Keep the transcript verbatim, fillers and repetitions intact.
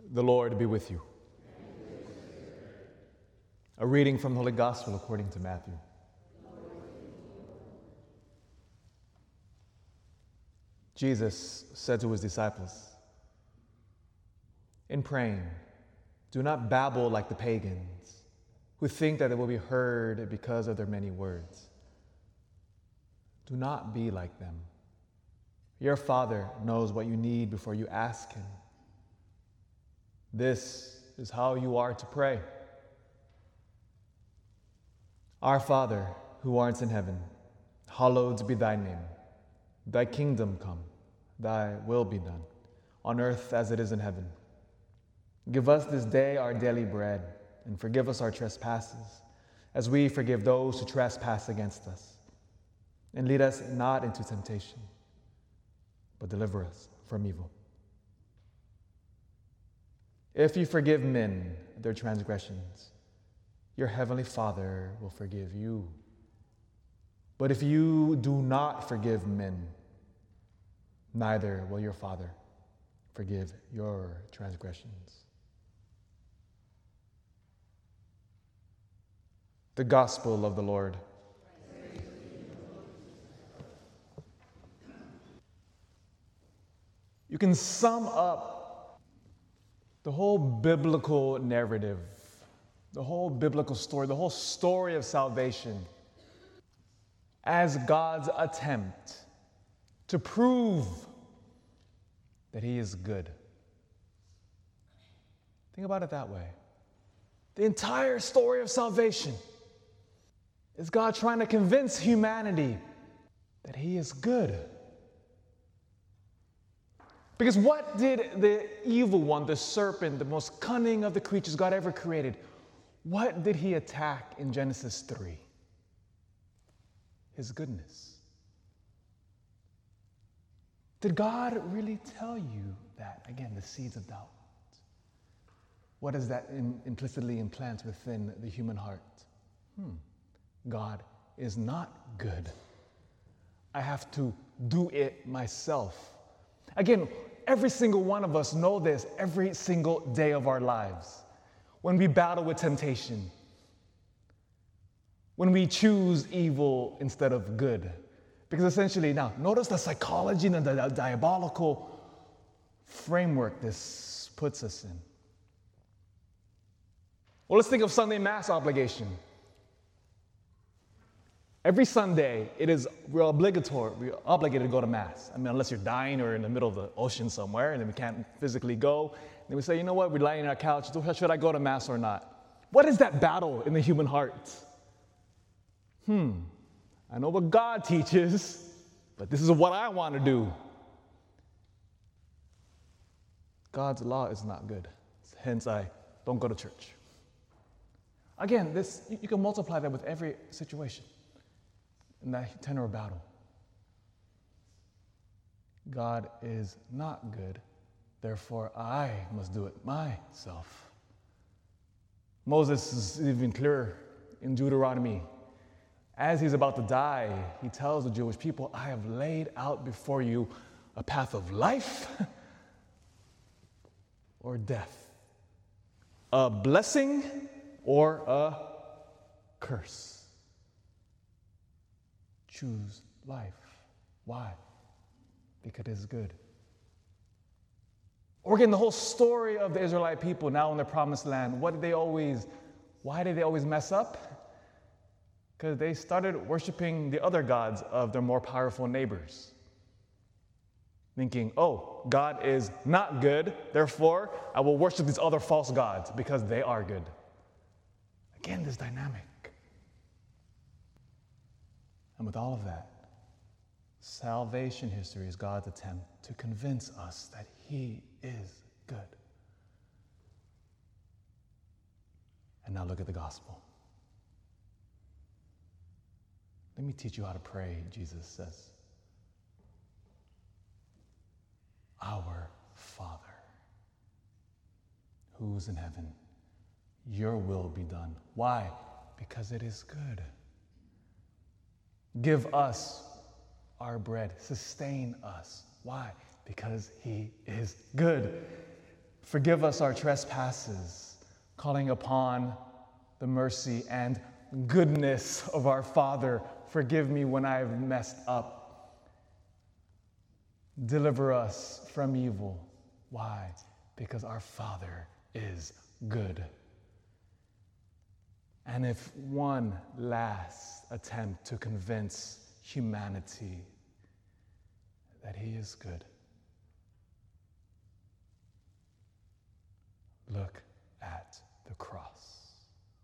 The Lord be with you. A reading from the Holy Gospel according to Matthew. Jesus said to his disciples, "In praying, do not babble like the pagans, who think that they will be heard because of their many words. Do not be like them. Your Father knows what you need before you ask Him. This is how you are to pray. Our Father, who art in heaven, hallowed be thy name. Thy kingdom come, thy will be done, on earth as it is in heaven. Give us this day our daily bread, and forgive us our trespasses, as we forgive those who trespass against us. And lead us not into temptation, but deliver us from evil. If you forgive men their transgressions, your heavenly Father will forgive you. But if you do not forgive men, neither will your Father forgive your transgressions." The Gospel of the Lord. You can sum up the whole biblical narrative, the whole biblical story, the whole story of salvation as God's attempt to prove that He is good. Think about it that way. The entire story of salvation is God trying to convince humanity that He is good. Because what did the evil one, the serpent, the most cunning of the creatures God ever created, what did he attack in Genesis three? His goodness. Did God really tell you that? Again, the seeds of doubt. What does that in, implicitly implant within the human heart? Hmm. God is not good. I have to do it myself. Again, every single one of us know this every single day of our lives. When we battle with temptation, when we choose evil instead of good. Because essentially, now, notice the psychology and the diabolical framework this puts us in. Well, let's think of Sunday Mass obligation. Every Sunday, it is we're obligatory, we're obligated to go to Mass. I mean, unless you're dying or in the middle of the ocean somewhere, and then we can't physically go. Then we say, you know what, we're lying on our couch. Should I go to Mass or not? What is that battle in the human heart? Hmm, I know what God teaches, but this is what I want to do. God's law is not good. Hence, I don't go to church. Again, this you can multiply that with every situation. In that tenor of battle. God is not good, therefore I must do it myself. Moses is even clearer in Deuteronomy. As he's about to die, he tells the Jewish people, I have laid out before you a path of life or death, a blessing or a curse. Choose life. Why? Because it is good. Or again, the whole story of the Israelite people now in the promised land. What did they always, why did they always mess up? Because they started worshiping the other gods of their more powerful neighbors. Thinking, oh, God is not good, therefore I will worship these other false gods because they are good. Again, this dynamic. And with all of that, salvation history is God's attempt to convince us that He is good. And now look at the gospel. Let me teach you how to pray, Jesus says. Our Father, who's in heaven, your will be done. Why? Because it is good. Give us our bread. Sustain us. Why? Because He is good. Forgive us our trespasses, calling upon the mercy and goodness of our Father. Forgive me when I have messed up. Deliver us from evil. Why? Because our Father is good. And if one last attempt to convince humanity that He is good, look at the cross.